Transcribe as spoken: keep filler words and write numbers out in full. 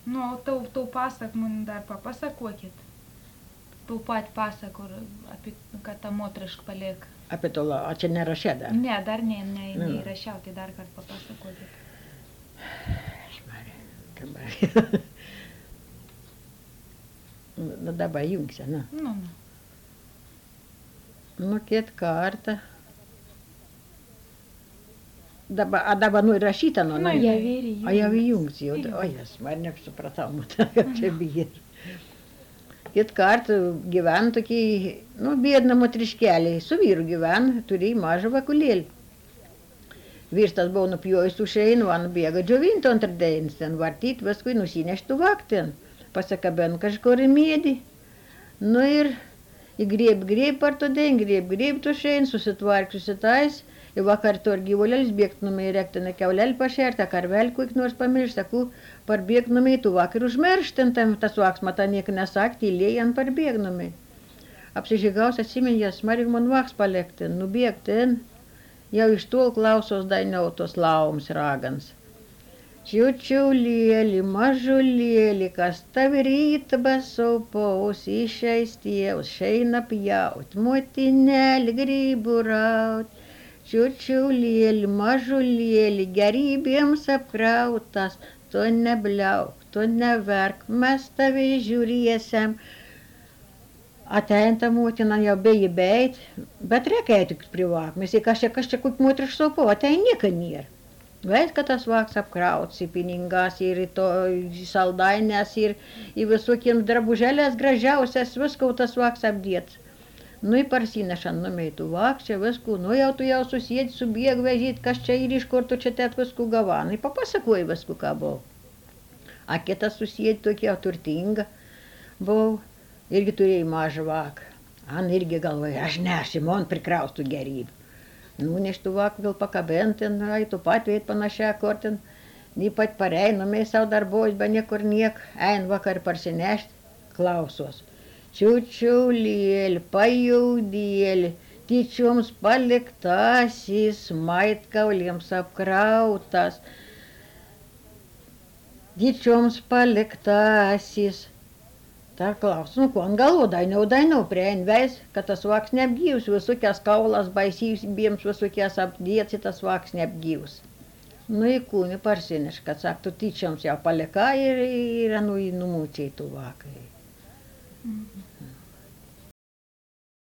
Nu, tau, tau pasak man dar papasakokit. Tau pat pasakų apie, kad ta moteriška palieka. Apie to, la- o čia nerašė dar? Ne, dar ne, ne, Nu. neįrašiau, tai dar kartą papasakokit. Šmarė, kamarė. Nu, dabar jungsia, nu. Nu, nu. Nu, kiet kartą. Dabar, a dabar nu įrašyta, nu, Nu, nu. jau ir įjungs. O jau įjungs, jau, Įjungs. o jas, man nesupratau, matau, kaip čia bijai. Kiet kartą gyven tokiai, nu, biedna motriškeliai, su vyru gyven, turėjo mažą vakulėlį. Vyrs tas buvo nupjojus užein, va nubėga džiovinti antradienis, ten vartyt, paskui nusineštų vaktin, pasakabin kažkur į mėdį. Nu ir įgrėb, grėb par to den, grėb, grėb tu šein, susitvark, susitais. Ir vakar to ir gyvulelis bėgt numai rektinę keulelį pašertą, karvelį kuik nors pamiršt, sakau, parbėg numai, tu vakar užmirštin, tam tas vaksma, tą niek nesak, tylėjant parbėg numai. Apsižigaus atsiminęs, marig man vaks palektin, nubėg ten, jau iš tol klausos dainiautos laums ragans. Čiučiulėlį, mažulėlį, kas tavi rytą basaupaus, išeis tėvus, šeina pjaut, motinėlį grybų raut. Čiučiulėlį, mažulėlį, gerybėms apkrautas, tu nebliauk, tu neverk, mes tave žiūrėsim. Atein ta motina jau beji beit, bet reikia tik privak, mes į kažčia, kažčia kuk motriš saupo, atein nieka nėra. Veit, kad tas vaks apkrauts į piningas ir į to į saldainės ir į visokiems drabužėlės gražiausias, viskau tas vaks apdėt. Nu į parsinešant numeitų vaks, čia viskų, nu jau tu jau susėdi, subėg vežyt, kas čia ir iš kur tu čia tet viskų gavanai, papasakoji viskų ką buvau. A kitas susėdi tokia turtinga buvau, irgi turėjai mažą vaką. An irgi galvoja, aš nešiu, man prikraustų gerybių. Nuneštų vaką vėl pakabinti, ai tu pat veit panašią kortin, nei pat parei, numei savo darbojus, be niekur niek, ein vakar parsinešti, klausos. Čiučiulėlį, pajaudėlį, tyčioms paliktasis, maitkauliems apkrautas, tyčioms paliktasis. Dar klaus, nu ko, ant galvo dainau, dainau, priein veis, kad tas vaks neapgyvs, visokias kaulas baisys, biems visokias apdėts, tas vaks neapgyvs. Nu į kūnį parsineš, kad saktų, tyčioms jau palika ir, ir nu į numūčiai tų vakai. Mhm.